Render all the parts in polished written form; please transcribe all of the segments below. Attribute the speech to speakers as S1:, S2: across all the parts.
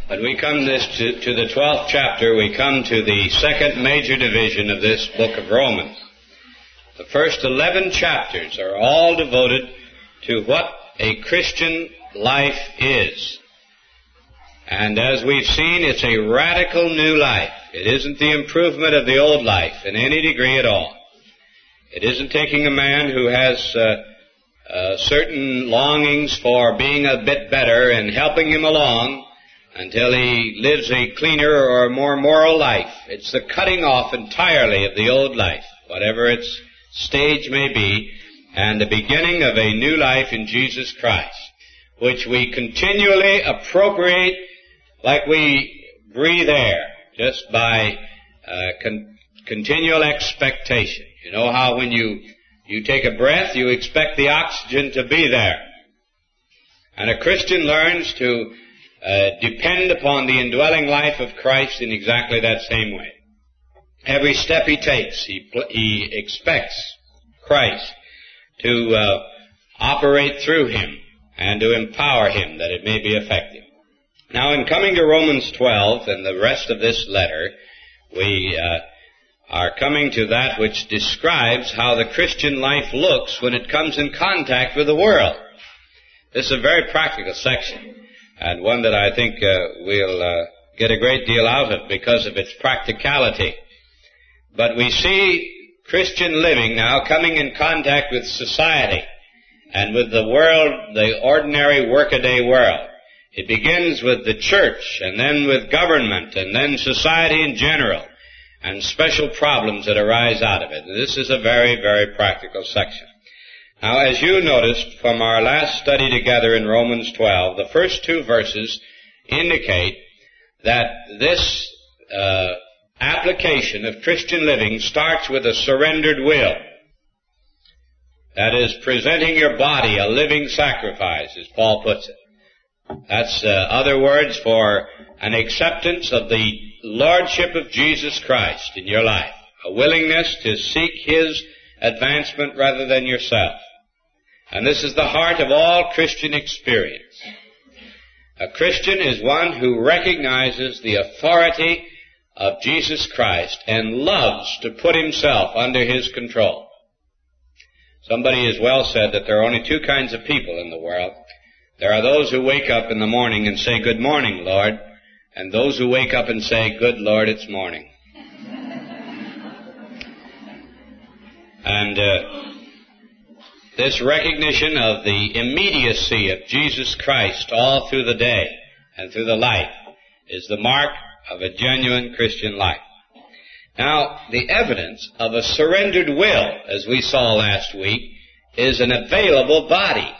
S1: When we come to the 12th chapter, we come to the second major division of this book of Romans. The first 11 chapters are all devoted to what a Christian life is. And as we've seen, it's a radical new life. It isn't the improvement of the old life in any degree at all. It isn't taking a man who has certain longings for being a bit better and helping him along until he lives a cleaner or a more moral life. It's the cutting off entirely of the old life, whatever its stage may be, and the beginning of a new life in Jesus Christ, which we continually appropriate like we breathe air, just by continual expectation. You know how when you take a breath, you expect the oxygen to be there. And a Christian learns to depend upon the indwelling life of Christ in exactly that same way. Every step he takes, he expects Christ to operate through him and to empower him that it may be effective. Now, in coming to Romans 12 and the rest of this letter, we are coming to that which describes how the Christian life looks when it comes in contact with the world. This is a very practical section, and one that I think we'll get a great deal out of because of its practicality. But we see Christian living now coming in contact with society and with the world, the ordinary workaday world. It begins with the church, and then with government, and then society in general, and special problems that arise out of it. This is a very, very practical section. Now, as you noticed from our last study together in Romans 12, the first two verses indicate that this application of Christian living starts with a surrendered will. That is, presenting your body a living sacrifice, as Paul puts it. That's other words for an acceptance of the lordship of Jesus Christ in your life, a willingness to seek His advancement rather than yourself. And this is the heart of all Christian experience. A Christian is one who recognizes the authority of Jesus Christ and loves to put himself under His control. Somebody has well said that there are only two kinds of people in the world. There are those who wake up in the morning and say, "Good morning, Lord," and those who wake up and say, "Good Lord, it's morning." And this recognition of the immediacy of Jesus Christ all through the day and through the life is the mark of a genuine Christian life. Now, the evidence of a surrendered will, as we saw last week, is an available body.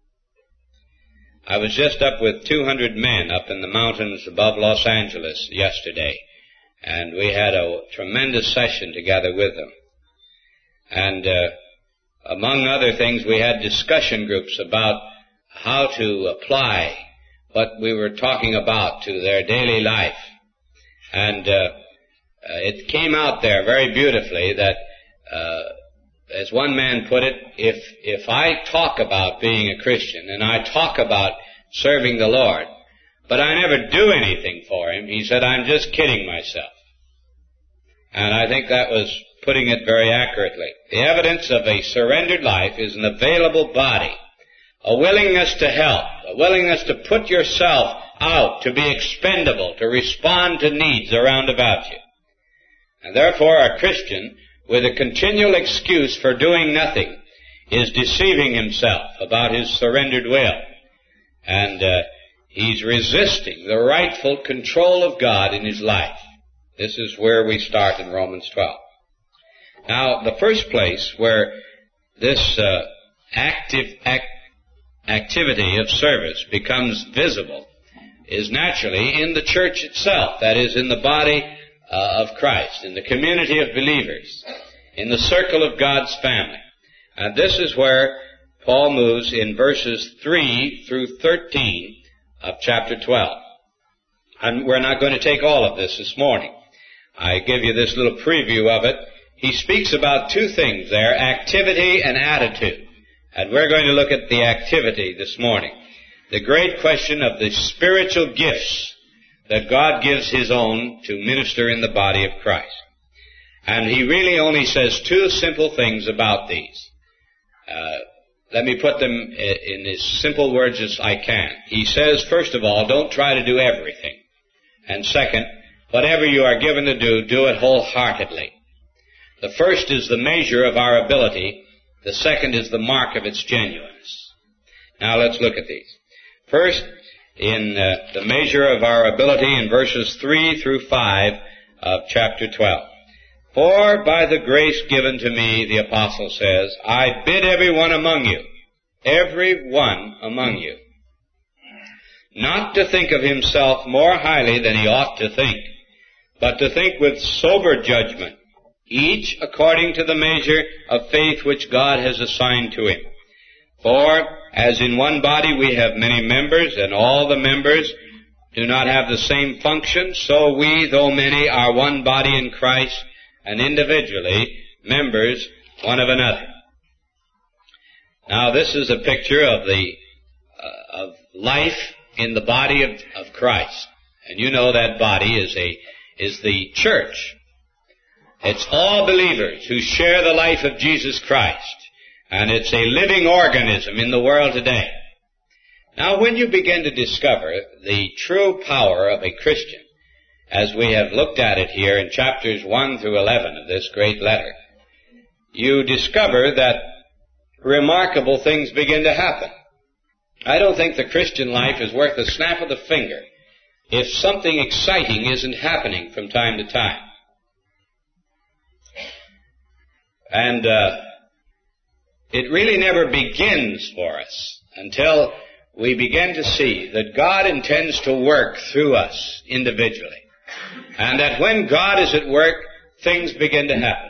S1: I was just up with 200 men up in the mountains above Los Angeles yesterday, and we had a tremendous session together with them. And among other things, we had discussion groups about how to apply what we were talking about to their daily life. And it came out there very beautifully that, as one man put it, if I talk about being a Christian and I talk about serving the Lord, but I never do anything for Him, he said, I'm just kidding myself. And I think that was putting it very accurately. The evidence of a surrendered life is an available body, a willingness to help, a willingness to put yourself out, to be expendable, to respond to needs around about you. And therefore a Christian with a continual excuse for doing nothing is deceiving himself about his surrendered will. And he's resisting the rightful control of God in his life. This is where we start in Romans 12. Now, the first place where this activity of service becomes visible is naturally in the church itself, that is, in the body of Christ, in the community of believers, in the circle of God's family. And this is where Paul moves in verses 3 through 13 of chapter 12. And we're not going to take all of this morning. I give you this little preview of it. He speaks about two things there, activity and attitude. And we're going to look at the activity this morning. The great question of the spiritual gifts that God gives His own to minister in the body of Christ. And He really only says two simple things about these. Let me put them in as simple words as I can. He says, first of all, don't try to do everything. And second, whatever you are given to do it wholeheartedly. The first is the measure of our ability. The second is the mark of its genuineness. Now let's look at these. First, in the measure of our ability in verses 3 through 5 of chapter 12. For by the grace given to me, the apostle says, I bid every one among you, not to think of himself more highly than he ought to think, but to think with sober judgment, each according to the measure of faith which God has assigned to him. For as in one body we have many members, and all the members do not have the same function, so we, though many, are one body in Christ, and individually members one of another. Now this is a picture of of life in the body of Christ. And you know that body is the church. It's all believers who share the life of Jesus Christ. And it's a living organism in the world today. Now when you begin to discover the true power of a Christian, as we have looked at it here in chapters 1 through 11 of this great letter, you discover that remarkable things begin to happen. I don't think the Christian life is worth a snap of the finger if something exciting isn't happening from time to time. And it really never begins for us until we begin to see that God intends to work through us individually. And that when God is at work, things begin to happen.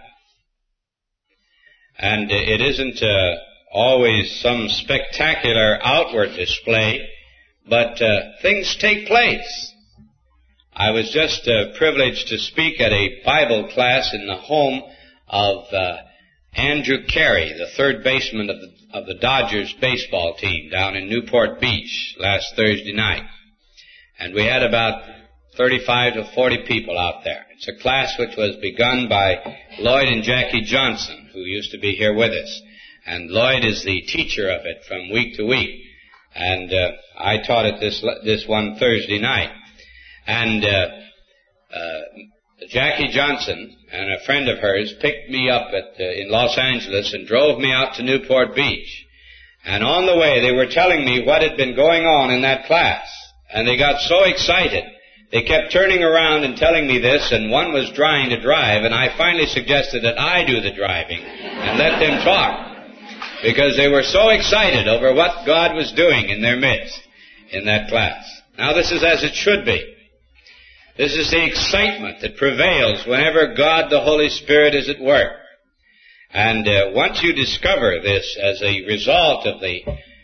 S1: And it isn't always some spectacular outward display, but things take place. I was just privileged to speak at a Bible class in the home of Andrew Carey, the third baseman of the Dodgers baseball team down in Newport Beach last Thursday night. And we had about 35 to 40 people out there. It's a class which was begun by Lloyd and Jackie Johnson, who used to be here with us. And Lloyd is the teacher of it from week to week. And I taught it this one Thursday night. And Jackie Johnson and a friend of hers picked me up in Los Angeles and drove me out to Newport Beach. And on the way, they were telling me what had been going on in that class. And they got so excited. They kept turning around and telling me this, and one was trying to drive, and I finally suggested that I do the driving and let them talk, because they were so excited over what God was doing in their midst in that class. Now this is as it should be. This is the excitement that prevails whenever God the Holy Spirit is at work. And once you discover this as a result of the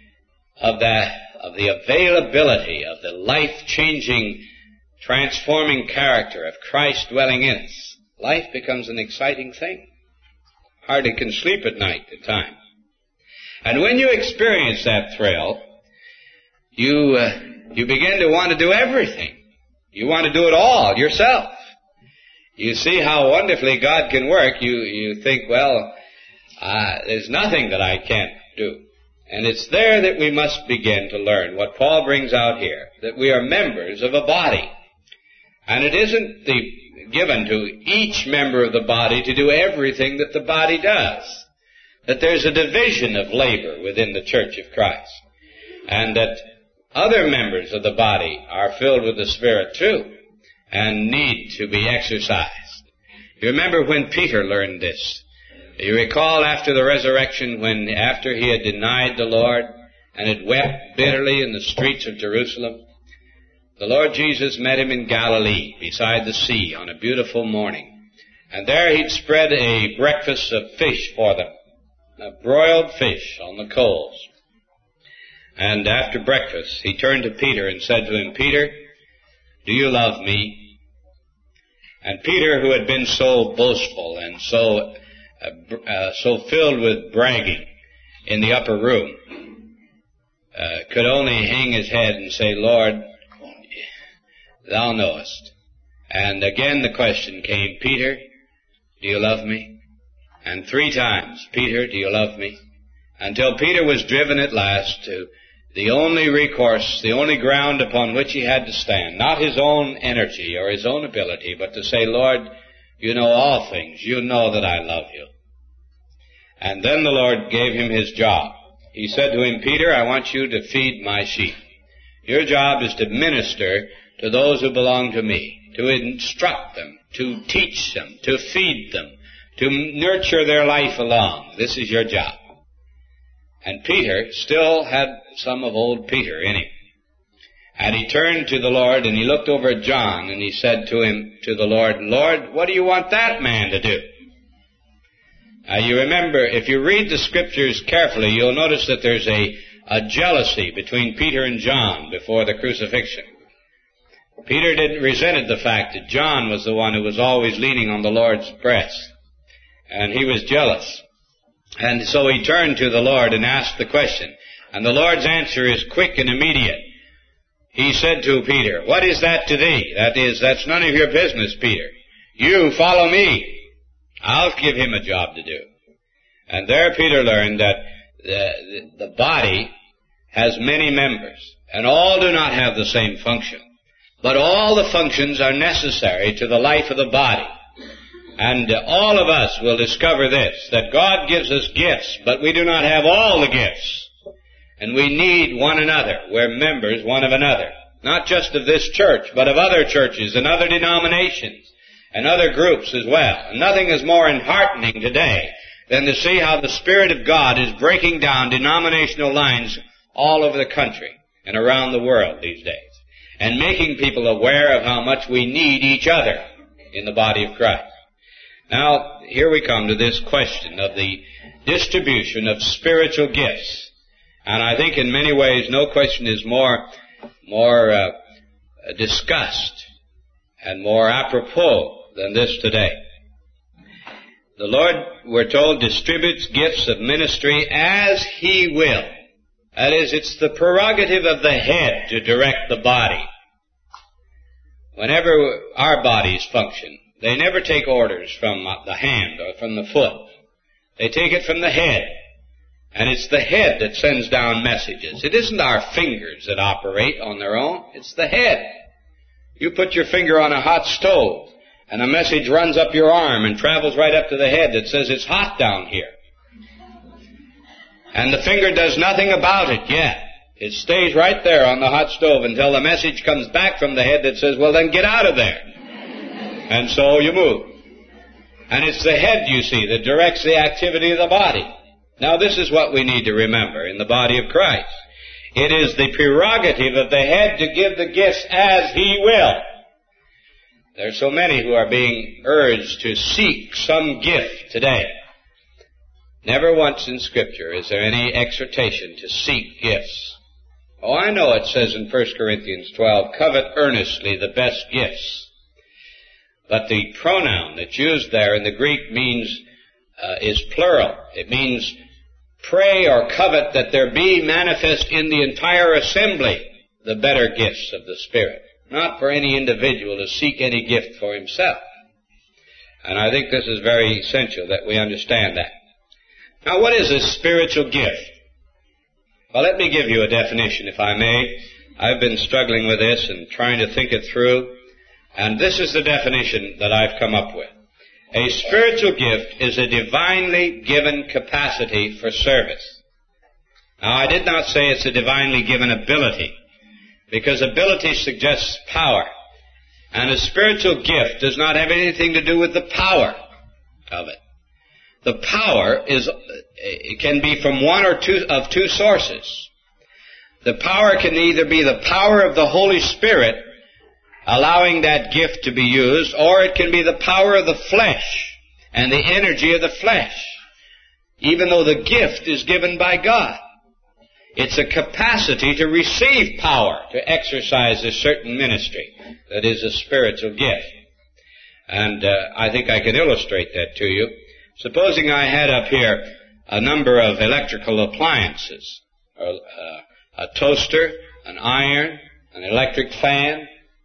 S1: availability of the life-changing, transforming character of Christ dwelling in us, life becomes an exciting thing. Hardly can sleep at night at times. And when you experience that thrill, you begin to want to do everything. You want to do it all yourself. You see how wonderfully God can work. You think, well, there's nothing that I can't do. And it's there that we must begin to learn what Paul brings out here, that we are members of a body. And it isn't given to each member of the body to do everything that the body does. That there's a division of labor within the Church of Christ. And that other members of the body are filled with the Spirit too, and need to be exercised. You remember when Peter learned this. You recall after the resurrection, after he had denied the Lord and had wept bitterly in the streets of Jerusalem, the Lord Jesus met him in Galilee beside the sea on a beautiful morning. And there he'd spread a breakfast of fish for them, a broiled fish on the coals. And after breakfast, he turned to Peter and said to him, Peter, do you love me? And Peter, who had been so boastful and so filled with bragging in the upper room, could only hang his head and say, Lord, thou knowest. And again the question came, Peter, do you love me? And 3 times, Peter, do you love me? Until Peter was driven at last to the only recourse, the only ground upon which he had to stand, not his own energy or his own ability, but to say, Lord, you know all things. You know that I love you. And then the Lord gave him his job. He said to him, Peter, I want you to feed my sheep. Your job is to minister to those who belong to me, to instruct them, to teach them, to feed them, to nurture their life along. This is your job. And Peter still had some of old Peter in him. And he turned to the Lord and he looked over at John and he said to the Lord, Lord, what do you want that man to do? Now you remember, if you read the Scriptures carefully, you'll notice that there's a jealousy between Peter and John before the crucifixion. Peter resented the fact that John was the one who was always leaning on the Lord's breast. And he was jealous. And so he turned to the Lord and asked the question. And the Lord's answer is quick and immediate. He said to Peter, what is that to thee? That's none of your business, Peter. You follow me. I'll give him a job to do. And there Peter learned that the body has many members, and all do not have the same function. But all the functions are necessary to the life of the body. And all of us will discover this, that God gives us gifts, but we do not have all the gifts. And we need one another. We're members one of another. Not just of this church, but of other churches and other denominations and other groups as well. And nothing is more enheartening today than to see how the Spirit of God is breaking down denominational lines all over the country and around the world these days, and making people aware of how much we need each other in the body of Christ. Now, here we come to this question of the distribution of spiritual gifts. And I think in many ways no question is more discussed and more apropos than this today. The Lord, we're told, distributes gifts of ministry as He will. That is, it's the prerogative of the head to direct the body. Whenever our bodies function, they never take orders from the hand or from the foot. They take it from the head. And it's the head that sends down messages. It isn't our fingers that operate on their own. It's the head. You put your finger on a hot stove, and a message runs up your arm and travels right up to the head that says it's hot down here. And the finger does nothing about it yet. It stays right there on the hot stove until the message comes back from the head that says, well, then get out of there. And so you move. And it's the head, you see, that directs the activity of the body. Now, this is what we need to remember in the body of Christ. It is the prerogative of the head to give the gifts as He will. There are so many who are being urged to seek some gift today. Never once in Scripture is there any exhortation to seek gifts. Oh, I know it says in 1 Corinthians 12, covet earnestly the best gifts. But the pronoun that's used there in the Greek is plural. It means pray or covet that there be manifest in the entire assembly the better gifts of the Spirit. Not for any individual to seek any gift for himself. And I think this is very essential that we understand that. Now, what is a spiritual gift? Well, let me give you a definition, if I may. I've been struggling with this and trying to think it through. And this is the definition that I've come up with. A spiritual gift is a divinely given capacity for service. Now, I did not say it's a divinely given ability, because ability suggests power. And a spiritual gift does not have anything to do with the power of it. The power it can be from one or two sources. The power can either be the power of the Holy Spirit allowing that gift to be used, or it can be the power of the flesh and the energy of the flesh, even though the gift is given by God. It's a capacity to receive power, to exercise a certain ministry that is a spiritual gift. And I think I can illustrate that to you. Supposing I had up here a number of electrical appliances, a toaster, an iron, an electric fan,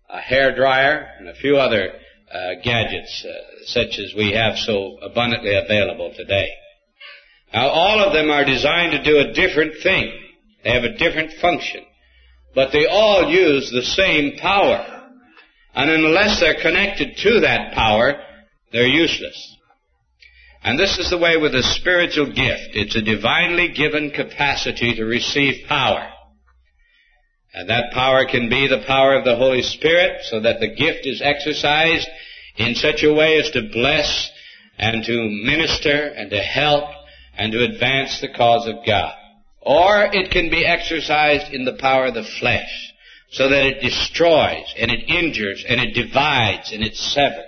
S1: a hair dryer, and a few other gadgets such as we have so abundantly available today. Now, all of them are designed to do a different thing. They have a different function. But they all use the same power. And unless they're connected to that power, they're useless. And this is the way with a spiritual gift. It's a divinely given capacity to receive power. And that power can be the power of the Holy Spirit, so that the gift is exercised in such a way as to bless and to minister and to help and to advance the cause of God. Or it can be exercised in the power of the flesh, so that it destroys and it injures and it divides and it severs.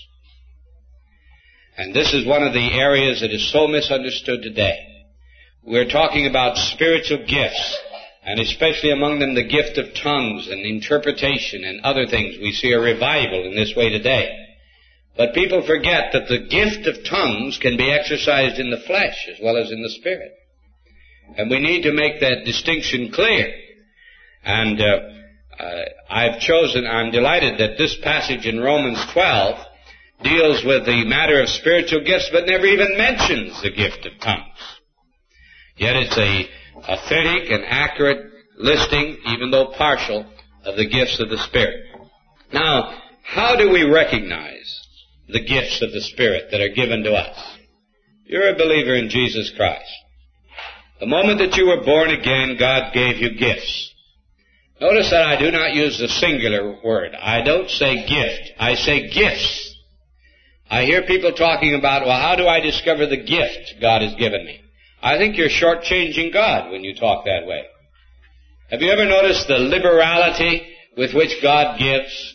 S1: And this is one of the areas that is so misunderstood today. We're talking about spiritual gifts, and especially among them the gift of tongues and interpretation and other things. We see a revival in this way today. But people forget that the gift of tongues can be exercised in the flesh as well as in the spirit. And we need to make that distinction clear. And I'm delighted that this passage in Romans 12 deals with the matter of spiritual gifts, but never even mentions the gift of tongues. Yet it's a authentic and accurate listing, even though partial, of the gifts of the Spirit. Now, how do we recognize the gifts of the Spirit that are given to us? You're a believer in Jesus Christ. The moment that you were born again, God gave you gifts. Notice that I do not use the singular word. I don't say gift. I say gifts. I hear people talking about, well, how do I discover the gift God has given me? I think you're shortchanging God when you talk that way. Have you ever noticed the liberality with which God gives?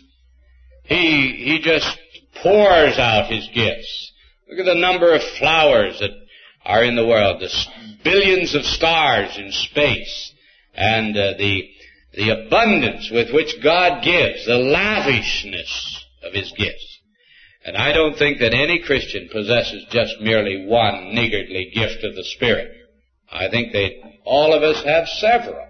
S1: He just pours out His gifts. Look at the number of flowers that are in the world, the billions of stars in space, and the abundance with which God gives, the lavishness of His gifts. And I don't think that any Christian possesses just merely one niggardly gift of the Spirit. I think that all of us have several.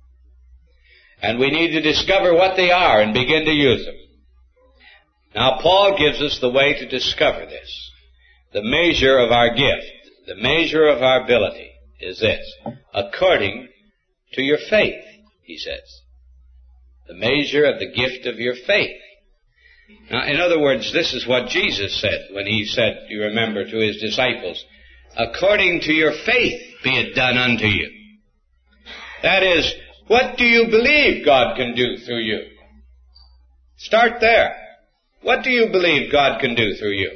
S1: And we need to discover what they are and begin to use them. Now, Paul gives us the way to discover this. The measure of our gift, the measure of our ability is this: according to your faith, he says. The measure of the gift of your faith. Now, in other words, this is what Jesus said when He said, you remember, to His disciples, according to your faith be it done unto you. That is, what do you believe God can do through you? Start there. What do you believe God can do through you?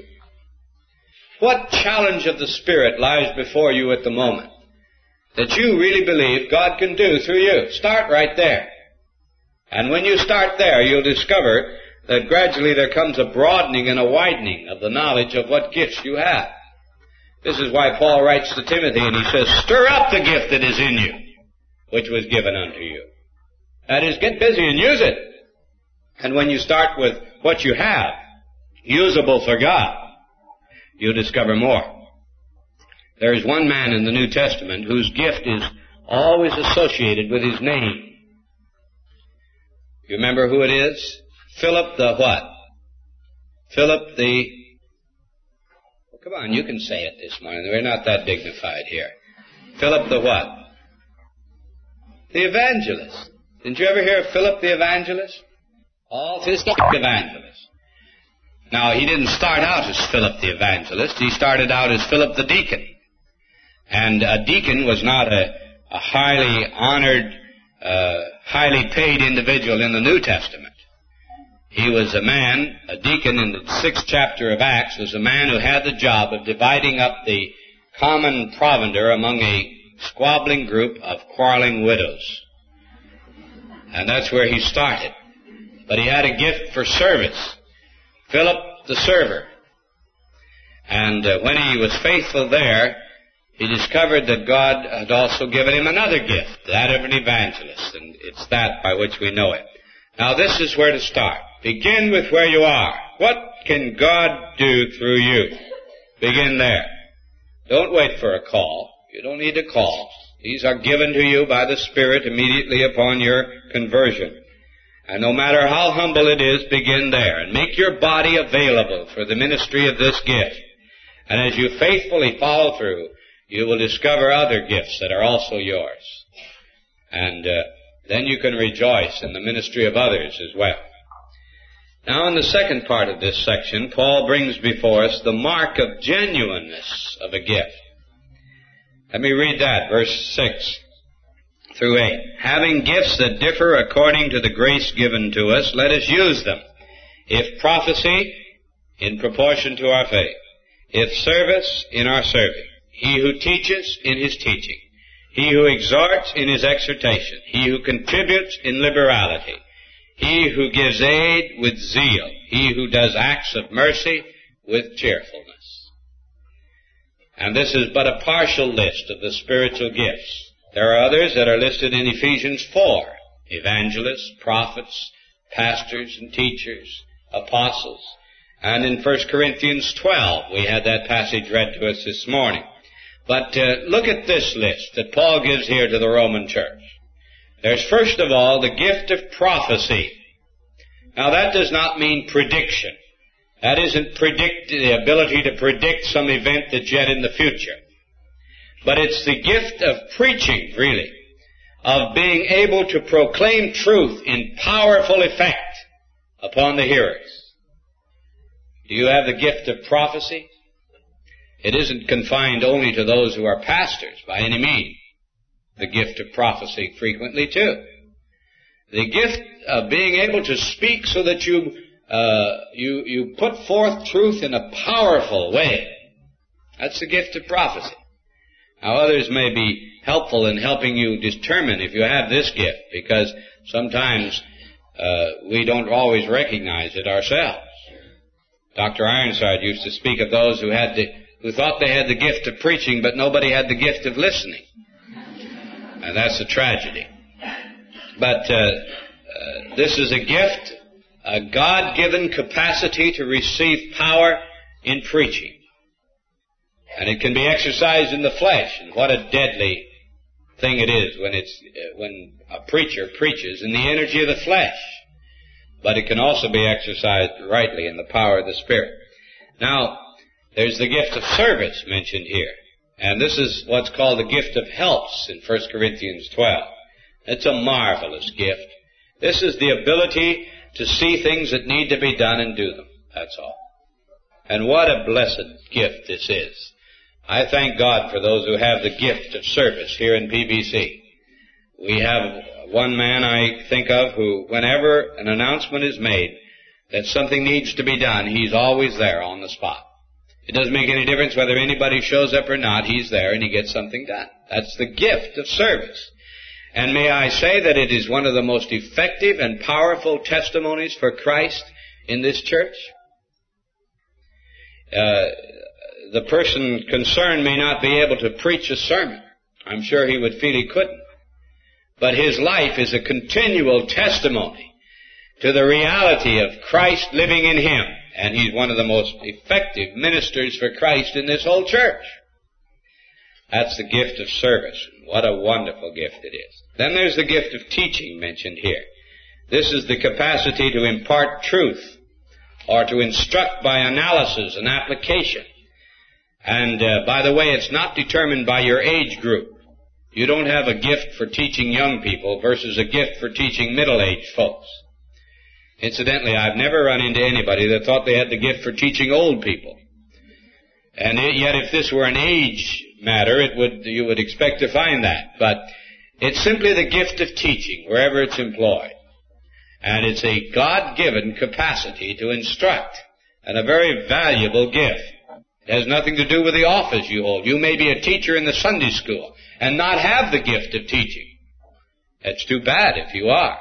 S1: What challenge of the Spirit lies before you at the moment that you really believe God can do through you? Start right there. And when you start there, you'll discover that gradually there comes a broadening and a widening of the knowledge of what gifts you have. This is why Paul writes to Timothy and he says, stir up the gift that is in you, which was given unto you. That is, get busy and use it. And when you start with what you have, usable for God, you'll discover more. There is one man in the New Testament whose gift is always associated with his name. You remember who it is? Philip the what? Philip the... Well, come on, you can say it this morning. We're not that dignified here. Philip the what? The evangelist. Didn't you ever hear of Philip the evangelist? All his evangelist. Now, he didn't start out as Philip the evangelist. He started out as Philip the deacon. And a deacon was not a highly honored, highly paid individual in the New Testament. He was a man, a deacon in the 6th chapter of Acts, was a man who had the job of dividing up the common provender among a squabbling group of quarreling widows. And that's where he started. But he had a gift for service. Philip the server. And when he was faithful there, he discovered that God had also given him another gift, that of an evangelist. And it's that by which we know it. Now this is where to start. Begin with where you are. What can God do through you? Begin there. Don't wait for a call. You don't need a call. These are given to you by the Spirit immediately upon your conversion. And no matter how humble it is, begin there. And make your body available for the ministry of this gift. And as you faithfully follow through, you will discover other gifts that are also yours. And then you can rejoice in the ministry of others as well. Now, in the second part of this section, Paul brings before us the mark of genuineness of a gift. Let me read that, verse 6 through 8. Having gifts that differ according to the grace given to us, let us use them. If prophecy, in proportion to our faith. If service, in our serving. He who teaches, in his teaching. He who exhorts, in his exhortation. He who contributes, in liberality. He who gives aid, with zeal. He who does acts of mercy, with cheerfulness. And this is but a partial list of the spiritual gifts. There are others that are listed in Ephesians 4. Evangelists, prophets, pastors and teachers, apostles. And in 1 Corinthians 12, we had that passage read to us this morning. But look at this list that Paul gives here to the Roman church. There's first of all the gift of prophecy. Now that does not mean prediction. That isn't the ability to predict some event that's yet in the future. But it's the gift of preaching, really, of being able to proclaim truth in powerful effect upon the hearers. Do you have the gift of prophecy? It isn't confined only to those who are pastors by any means. The gift of prophecy frequently too. The gift of being able to speak so that you put forth truth in a powerful way. That's the gift of prophecy. Now others may be helpful in helping you determine if you have this gift, because sometimes we don't always recognize it ourselves. Dr. Ironside used to speak of those who thought they had the gift of preaching, but nobody had the gift of listening. And that's a tragedy. But this is a gift, a God-given capacity to receive power in preaching. And it can be exercised in the flesh. And what a deadly thing it is when a preacher preaches in the energy of the flesh. But it can also be exercised rightly in the power of the Spirit. Now, there's the gift of service mentioned here. And this is what's called the gift of helps in 1 Corinthians 12. It's a marvelous gift. This is the ability to see things that need to be done and do them. That's all. And what a blessed gift this is. I thank God for those who have the gift of service here in PBC. We have one man I think of who, whenever an announcement is made that something needs to be done, he's always there on the spot. It doesn't make any difference whether anybody shows up or not. He's there and he gets something done. That's the gift of service. And may I say that it is one of the most effective and powerful testimonies for Christ in this church? The person concerned may not be able to preach a sermon. I'm sure he would feel he couldn't. But his life is a continual testimony to the reality of Christ living in him. And he's one of the most effective ministers for Christ in this whole church. That's the gift of service. What a wonderful gift it is. Then there's the gift of teaching mentioned here. This is the capacity to impart truth or to instruct by analysis and application. And by the way, it's not determined by your age group. You don't have a gift for teaching young people versus a gift for teaching middle-aged folks. Incidentally, I've never run into anybody that thought they had the gift for teaching old people. And yet if this were an age matter, you would expect to find that. But it's simply the gift of teaching, wherever it's employed. And it's a God-given capacity to instruct, and a very valuable gift. It has nothing to do with the office you hold. You may be a teacher in the Sunday school and not have the gift of teaching. It's too bad if you are.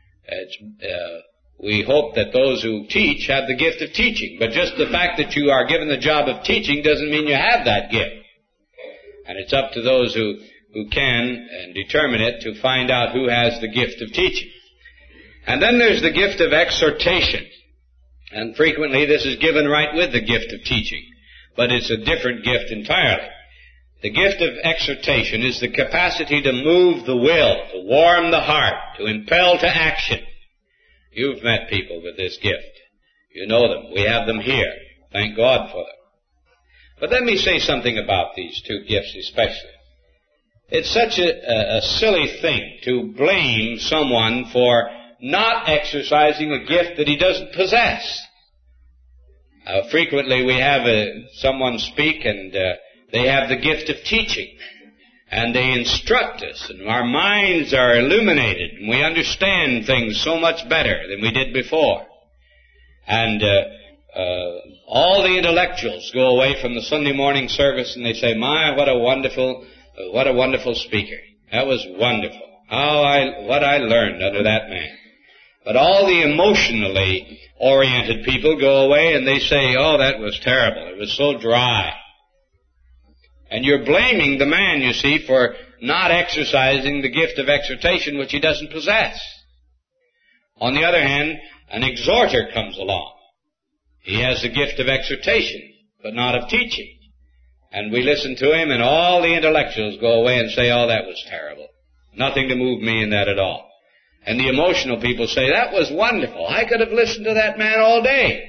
S1: We hope that those who teach have the gift of teaching. But just the fact that you are given the job of teaching doesn't mean you have that gift. And it's up to those who can and determine it to find out who has the gift of teaching. And then there's the gift of exhortation. And frequently this is given right with the gift of teaching. But it's a different gift entirely. The gift of exhortation is the capacity to move the will, to warm the heart, to impel to action. You've met people with this gift. You know them. We have them here. Thank God for them. But let me say something about these two gifts especially. It's such a silly thing to blame someone for not exercising a gift that he doesn't possess. Frequently we have someone speak and they have the gift of teaching. And they instruct us, and our minds are illuminated, and we understand things so much better than we did before. And all the intellectuals go away from the Sunday morning service and they say, "My, what a wonderful speaker. That was wonderful. What I learned under that man." But all the emotionally oriented people go away and they say, "Oh, that was terrible. It was so dry." And you're blaming the man, you see, for not exercising the gift of exhortation which he doesn't possess. On the other hand, an exhorter comes along. He has the gift of exhortation, but not of teaching. And we listen to him, and all the intellectuals go away and say, "Oh, that was terrible. Nothing to move me in that at all." And the emotional people say, "That was wonderful. I could have listened to that man all day."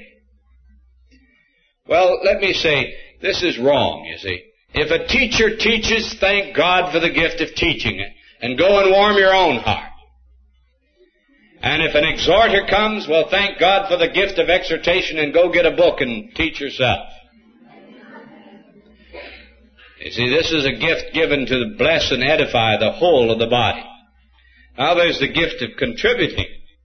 S1: Well, let me say, this is wrong, you see. If a teacher teaches, thank God for the gift of teaching it, and go and warm your own heart. And if an exhorter comes, well, thank God for the gift of exhortation, and go get a book and teach yourself. You see, this is a gift given to bless and edify the whole of the body. Now there's the gift of contributing,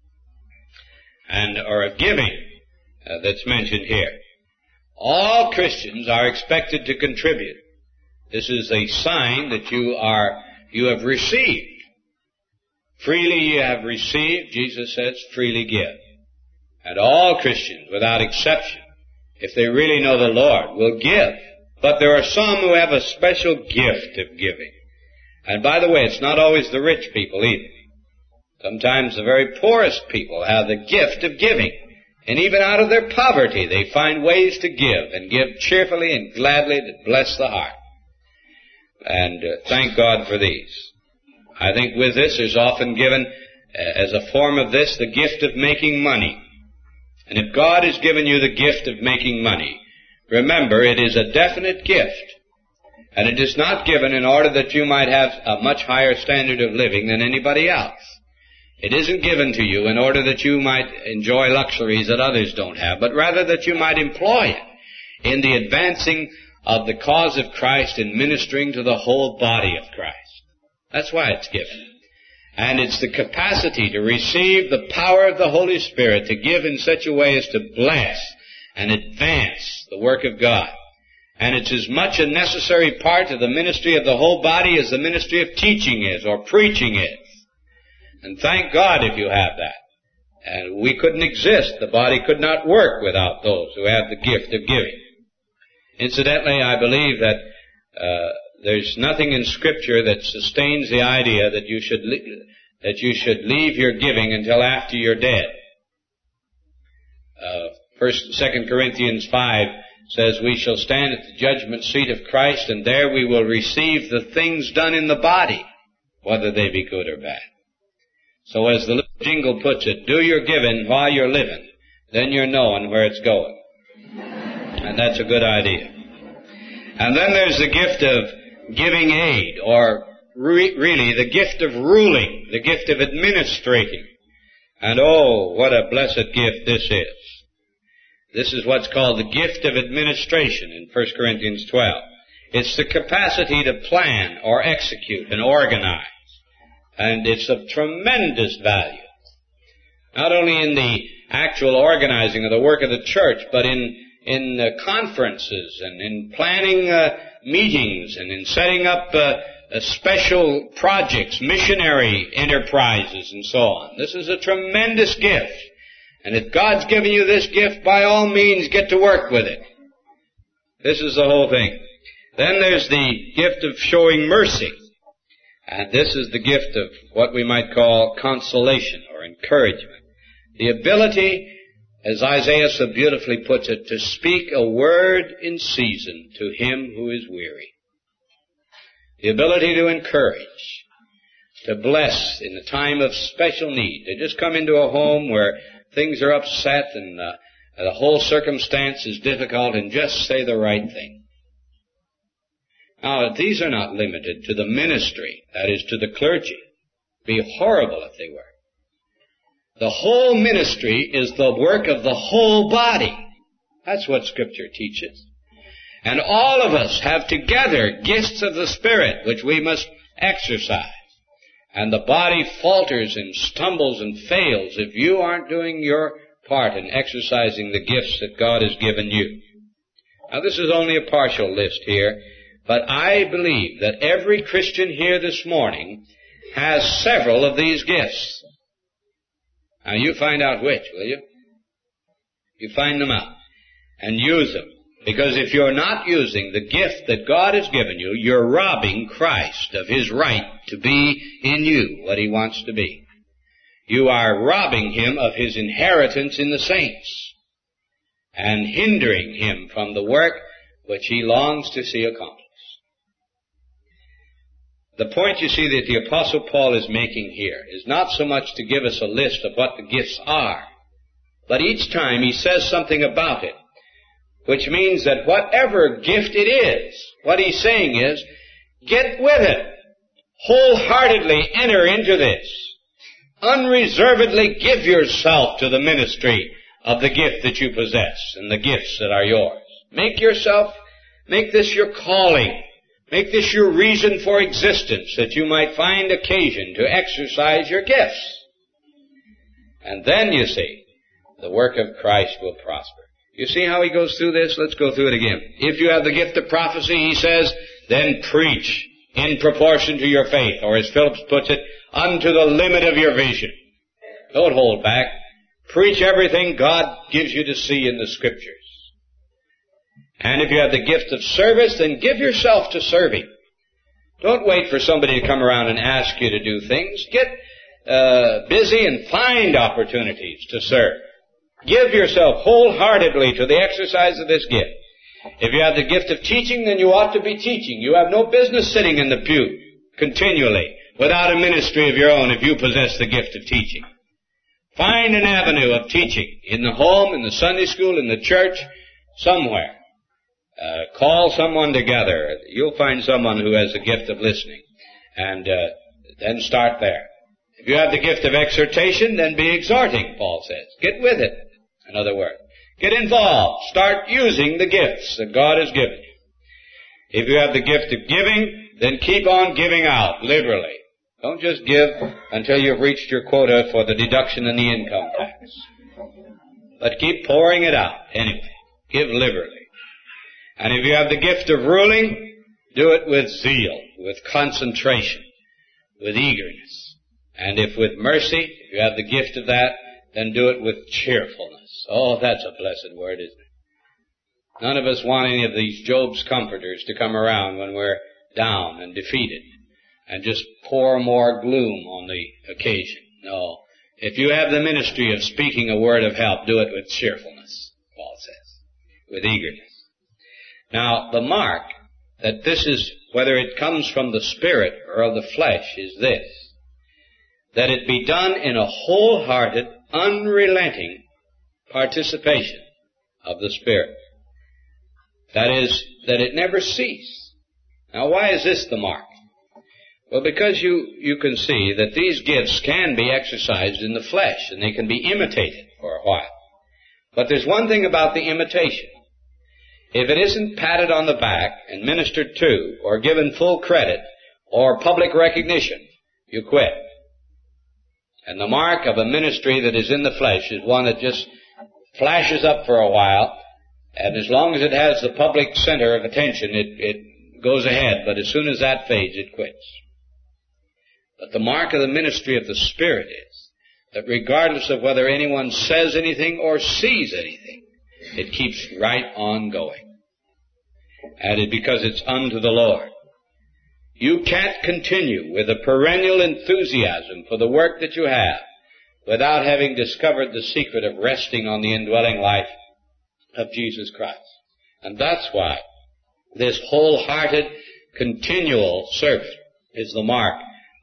S1: or of giving, that's mentioned here. All Christians are expected to contribute. This is a sign that you have received. Freely you have received, Jesus says, freely give. And all Christians, without exception, if they really know the Lord, will give. But there are some who have a special gift of giving. And by the way, it's not always the rich people either. Sometimes the very poorest people have the gift of giving. And even out of their poverty, they find ways to give, and give cheerfully and gladly that bless the heart. And thank God for these. I think with this is often given, as a form of this, the gift of making money. And if God has given you the gift of making money, remember it is a definite gift. And it is not given in order that you might have a much higher standard of living than anybody else. It isn't given to you in order that you might enjoy luxuries that others don't have, but rather that you might employ it in the advancing of the cause of Christ and ministering to the whole body of Christ. That's why it's given. And it's the capacity to receive the power of the Holy Spirit to give in such a way as to bless and advance the work of God. And it's as much a necessary part of the ministry of the whole body as the ministry of teaching is or preaching is. And thank God if you have that. And we couldn't exist. The body could not work without those who have the gift of giving. Incidentally, I believe that there's nothing in Scripture that sustains the idea that you should leave your giving until after you're dead. 2 Corinthians 5 says, "We shall stand at the judgment seat of Christ, and there we will receive the things done in the body, whether they be good or bad." So as the little jingle puts it, do your giving while you're living, then you're knowing where it's going. And that's a good idea. And then there's the gift of giving aid, or really the gift of ruling, the gift of administrating. And oh, what a blessed gift this is. This is what's called the gift of administration in 1 Corinthians 12. It's the capacity to plan or execute and organize. And it's of tremendous value. Not only in the actual organizing of the work of the church, but in conferences and in planning meetings and in setting up special projects, missionary enterprises and so on. This is a tremendous gift. And if God's given you this gift, by all means get to work with it. This is the whole thing. Then there's the gift of showing mercy. And this is the gift of what we might call consolation or encouragement. The ability, as Isaiah so beautifully puts it, to speak a word in season to him who is weary. The ability to encourage. to bless in a time of special need. They just come into a home where things are upset and the whole circumstance is difficult, and just say the right thing. Now, these are not limited to the ministry, that is, to the clergy. It would be horrible if they were. The whole ministry is the work of the whole body. That's what Scripture teaches. And all of us have together gifts of the Spirit which we must exercise. And the body falters and stumbles and fails if you aren't doing your part in exercising the gifts that God has given you. Now, this is only a partial list here, but I believe that every Christian here this morning has several of these gifts. Now, you find out which, will you? You find them out and use them. Because if you're not using the gift that God has given you, you're robbing Christ of His right to be in you what He wants to be. You are robbing Him of His inheritance in the saints and hindering Him from the work which He longs to see accomplished. The point, you see, that the Apostle Paul is making here is not so much to give us a list of what the gifts are, but each time he says something about it, which means that whatever gift it is, what he's saying is, get with it. Wholeheartedly enter into this. Unreservedly give yourself to the ministry of the gift that you possess and the gifts that are yours. Make this your calling. Make this your reason for existence, that you might find occasion to exercise your gifts. And then, you see, the work of Christ will prosper. You see how he goes through this? Let's go through it again. If you have the gift of prophecy, he says, then preach in proportion to your faith, or as Phillips puts it, unto the limit of your vision. Don't hold back. Preach everything God gives you to see in the Scriptures. And if you have the gift of service, then give yourself to serving. Don't wait for somebody to come around and ask you to do things. Get busy and find opportunities to serve. Give yourself wholeheartedly to the exercise of this gift. If you have the gift of teaching, then you ought to be teaching. You have no business sitting in the pew continually without a ministry of your own if you possess the gift of teaching. Find an avenue of teaching in the home, in the Sunday school, in the church, somewhere. Call someone together. You'll find someone who has the gift of listening. And then start there. If you have the gift of exhortation, then be exhorting, Paul says. Get with it, in other words. Get involved. Start using the gifts that God has given you. If you have the gift of giving, then keep on giving out liberally. Don't just give until you've reached your quota for the deduction in the income tax. But keep pouring it out anyway. Give liberally. And if you have the gift of ruling, do it with zeal, with concentration, with eagerness. And if with mercy, if you have the gift of that, then do it with cheerfulness. Oh, that's a blessed word, isn't it? None of us want any of these Job's comforters to come around when we're down and defeated and just pour more gloom on the occasion. No. If you have the ministry of speaking a word of help, do it with cheerfulness, Paul says, with eagerness. Now, the mark that this is, whether it comes from the Spirit or of the flesh, is this: that it be done in a wholehearted, unrelenting participation of the Spirit. That is, that it never cease. Now, why is this the mark? Well, because you can see that these gifts can be exercised in the flesh, and they can be imitated for a while. But there's one thing about the imitation. If it isn't patted on the back and ministered to, or given full credit, or public recognition, you quit. And the mark of a ministry that is in the flesh is one that just flashes up for a while, and as long as it has the public center of attention, it goes ahead, but as soon as that fades, it quits. But the mark of the ministry of the Spirit is that regardless of whether anyone says anything or sees anything, it keeps right on going. And because it's unto the Lord. You can't continue with a perennial enthusiasm for the work that you have without having discovered the secret of resting on the indwelling life of Jesus Christ. And that's why this wholehearted, continual service is the mark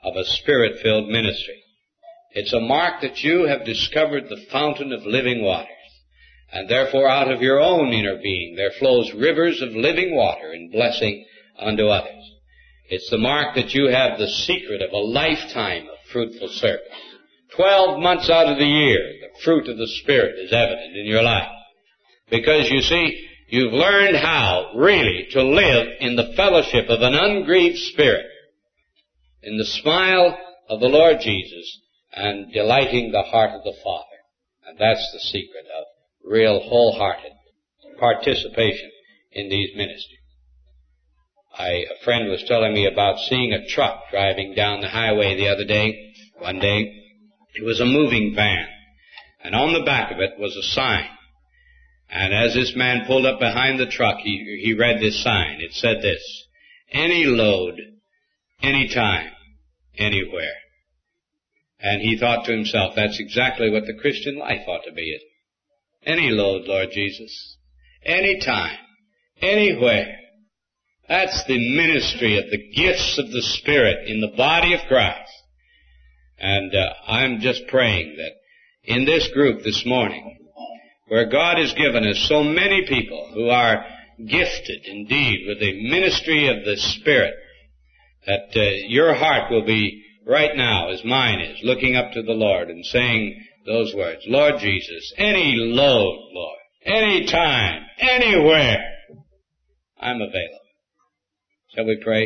S1: of a Spirit-filled ministry. It's a mark that you have discovered the fountain of living waters, and therefore out of your own inner being there flows rivers of living water in blessing unto others. It's the mark that you have the secret of a lifetime of fruitful service. 12 months out of the year, the fruit of the Spirit is evident in your life. Because you see, you've learned how really to live in the fellowship of an ungrieved spirit, in the smile of the Lord Jesus, and delighting the heart of the Father. And that's the secret of real wholehearted participation in these ministries. A friend was telling me about seeing a truck driving down the highway the other day. One day, it was a moving van, and on the back of it was a sign. And as this man pulled up behind the truck, he read this sign. It said this: any load, anytime, anywhere. And he thought to himself, that's exactly what the Christian life ought to be, isn't it? Any load, Lord Jesus. Anytime, anywhere. That's the ministry of the gifts of the Spirit in the body of Christ. And I'm just praying that in this group this morning, where God has given us so many people who are gifted indeed with the ministry of the Spirit, that your heart will be right now, as mine is, looking up to the Lord and saying those words: Lord Jesus, any load, Lord, any time, anywhere, I'm available. Shall we pray?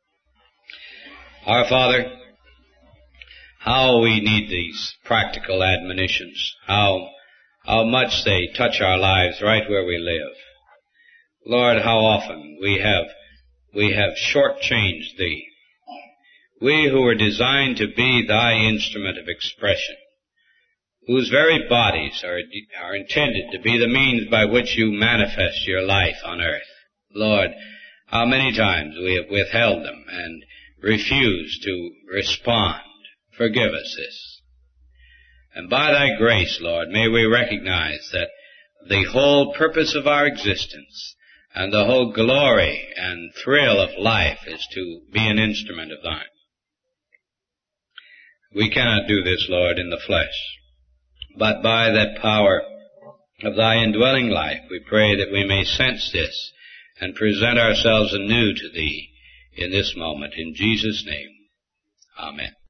S1: Our Father, how we need these practical admonitions, how much they touch our lives right where we live. Lord, how often we have shortchanged Thee. We who were designed to be Thy instrument of expression, whose very bodies are intended to be the means by which You manifest Your life on earth. Lord, how many times we have withheld them and refused to respond. Forgive us this. And by Thy grace, Lord, may we recognize that the whole purpose of our existence and the whole glory and thrill of life is to be an instrument of Thine. We cannot do this, Lord, in the flesh, but by that power of Thy indwelling life, we pray that we may sense this and present ourselves anew to Thee in this moment. In Jesus' name, amen.